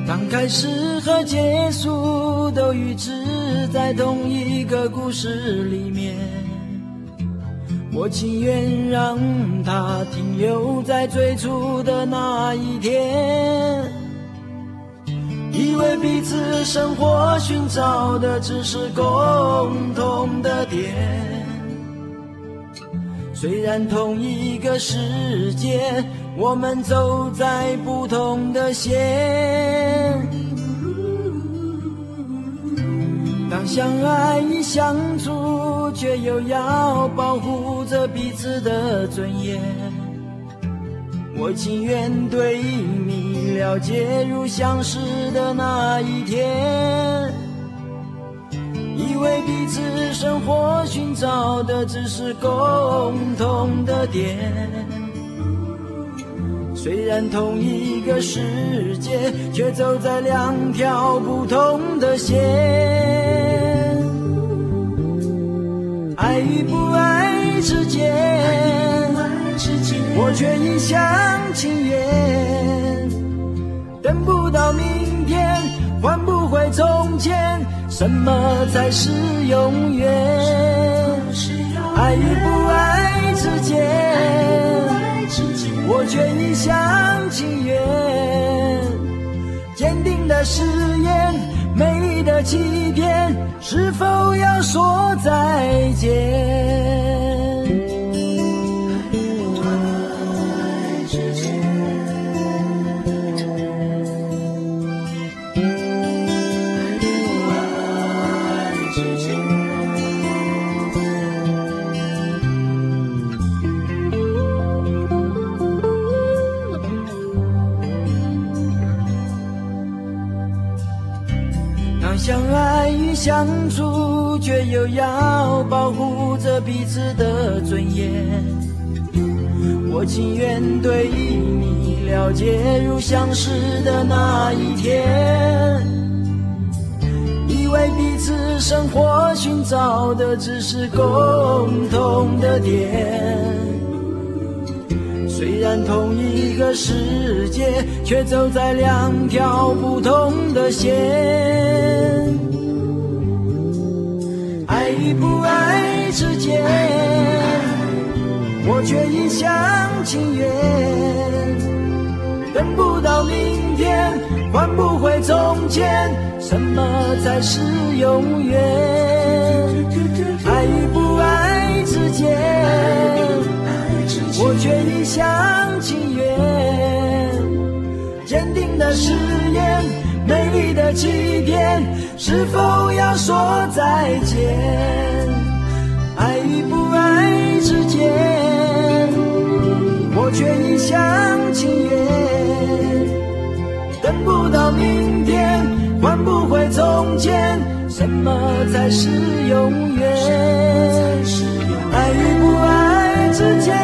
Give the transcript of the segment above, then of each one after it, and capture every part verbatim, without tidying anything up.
刚开始和结束都预知在同一个故事里面，我情愿让它停留在最初的那一天，以为彼此生活寻找的只是共同的点，虽然同一个世界，我们走在不同的线。当相爱与相处，却又要保护着彼此的尊严，我情愿对你了解如相识的那一天，以为彼此生活寻找的只是共同的点，虽然同一个世界，却走在两条不同的线。爱与不爱之间，我却一厢情愿，等不到明天，换不回从前，什么才是永远？爱与不爱之间，我却一厢情愿，坚定的誓言，美丽的欺骗，是否要说再见？相爱与相处，却又要保护着彼此的尊严，我情愿对你了解如相识的那一天，以为彼此生活寻找的只是共同的点，虽然同一个世界，却走在两条不同的线。爱与不爱之间，我却一厢情愿，等不到明天，换不回从前，什么才是永远？爱与不爱之间，我却一厢情愿，坚定的誓言，美丽的欺骗，是否要说再见？爱与不爱之间，我却一厢情愿，等不到明天，换不回从前，什么才是永远？爱与不爱之间，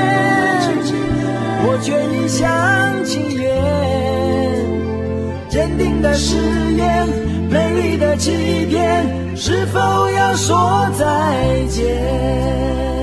我却一厢情愿，坚定的誓言，美丽的欺骗，是否要说再见？